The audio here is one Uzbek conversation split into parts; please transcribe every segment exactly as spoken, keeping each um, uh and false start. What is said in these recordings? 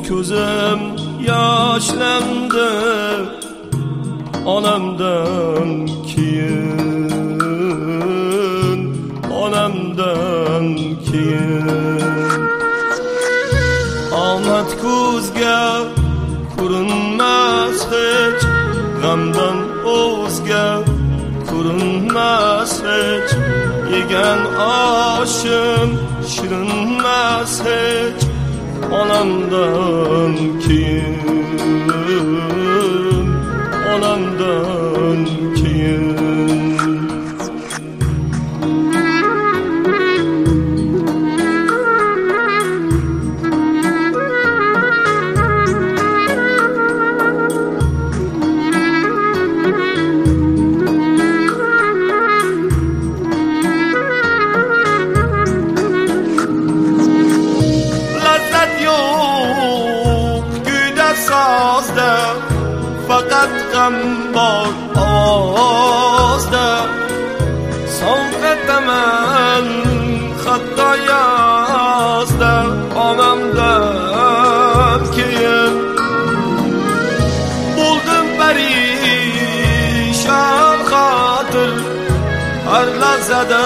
ko'zim yoshlandı onamdan keyin, onamdan keyin. Omad ko'zga ko'rinmas hech, g'amdan o'zga ko'rinmas hech, yegan oshim shirinmas hech, onamdan keyin, onamdan keyin. Fakat gam bor ovozda, sovqataman hatto yozda, onamdan keyin. Bo'ldim parishon xotir, har lahzada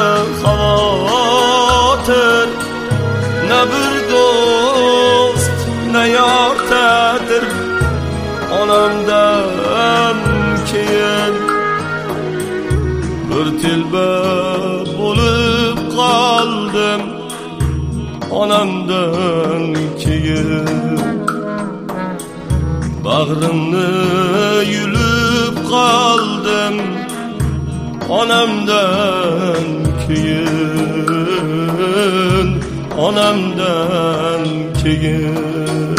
xavotir, na bir do'st na yor ta'tir, onamdan keyin. Bir telba bo'lib qoldim onamdan keyin. Bag'rimni yulib qoldim onamdan keyin, onamdan keyin.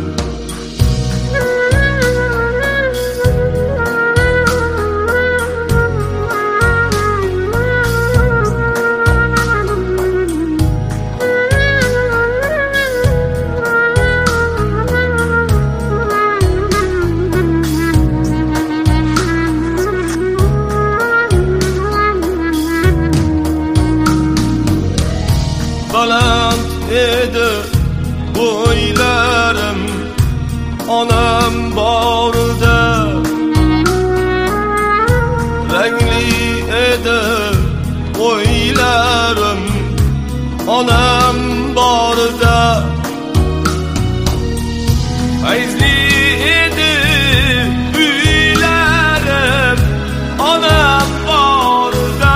Baland edi bo'ylarim onam borida, rangli edi o'ylarim onam borida, fayzli edi uylarim onam borida.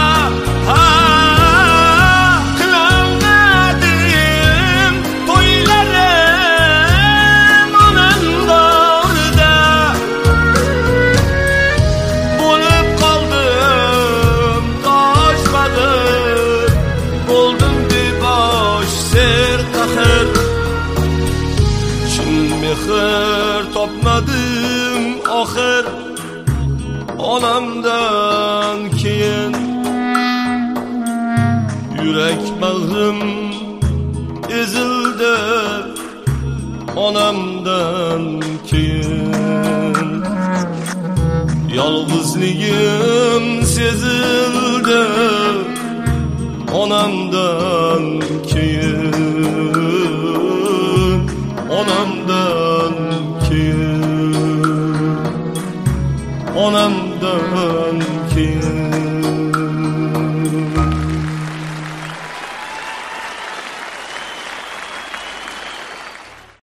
Mehr topmadim oxir onamdan keyin. Yurak bag'rim ezildi onamdan keyin. Yolg'izligim sezildi onamdan keyin, onamdan keyin, onamdan keyin.